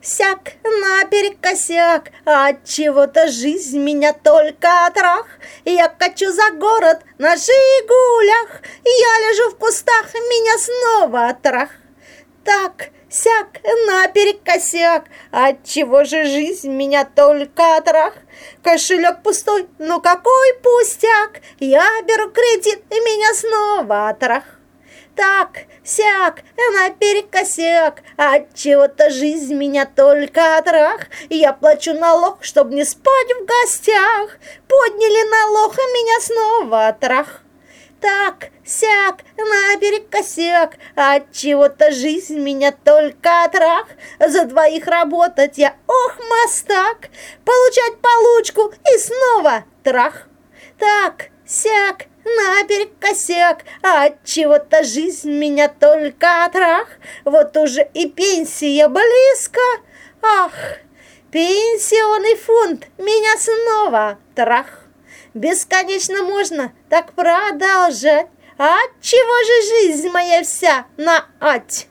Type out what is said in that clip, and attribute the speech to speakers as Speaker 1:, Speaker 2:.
Speaker 1: сяк, наперекосяк, отчего-то жизнь меня только трах. Я качу за город на «Жигулях», я лежу в кустах, меня снова трах. Так, сяк, наперекосяк, отчего же жизнь меня только трах. Кошелек пустой, ну какой пустяк, я беру кредит, и меня снова трах. Так, сяк, наперекосяк, отчего-то жизнь меня только трах. Я плачу налог, чтоб не спать в гостях, подняли налог, и меня снова трах. Так, сяк, наперекосяк, отчего-то жизнь меня только трах. За двоих работать я, ох, мастак, получать получку и снова трах. Так, сяк, наперекосяк, отчего-то жизнь меня только трах. Вот уже и пенсия близко, ах, пенсионный фонд меня снова трах. Бесконечно можно так продолжать. Отчего же жизнь моя вся на ать?